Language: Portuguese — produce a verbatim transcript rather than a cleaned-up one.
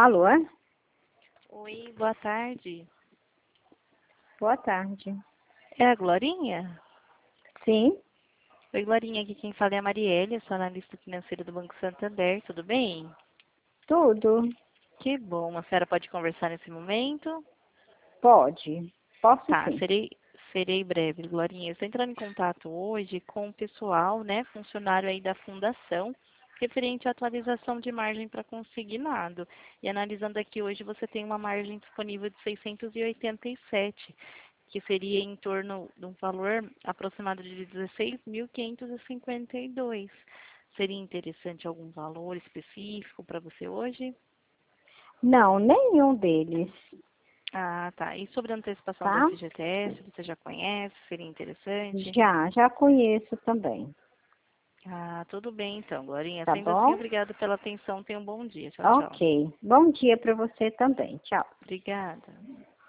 Alô? Oi, boa tarde. Boa tarde. É a Glorinha? Sim, Oi, Glorinha, aqui quem fala é a Marielle, eu sou analista financeira do Banco Santander, tudo bem? tudo. Que bom, a senhora pode conversar nesse momento? Pode. Posso Tá, sim. serei, serei breve, Glorinha. Eu estou entrando em contato hoje com o pessoal, né, funcionário aí da fundação, referente à atualização de margem para consignado. E analisando aqui hoje, você tem uma margem disponível de seiscentos e oitenta e sete, que seria em torno de um valor aproximado de dezesseis mil quinhentos e cinquenta e dois. Seria interessante algum valor específico para você hoje? Não, nenhum deles, Ah, tá. E sobre a antecipação do tá? F G T S, você já conhece? Seria interessante? Já, já conheço também. Ah, tudo bem então, Glorinha. Tá Sendo assim, bom? obrigada pela atenção. Tenha um bom dia. Tchau, tchau. Ok. Bom dia para você também. Tchau. Obrigada.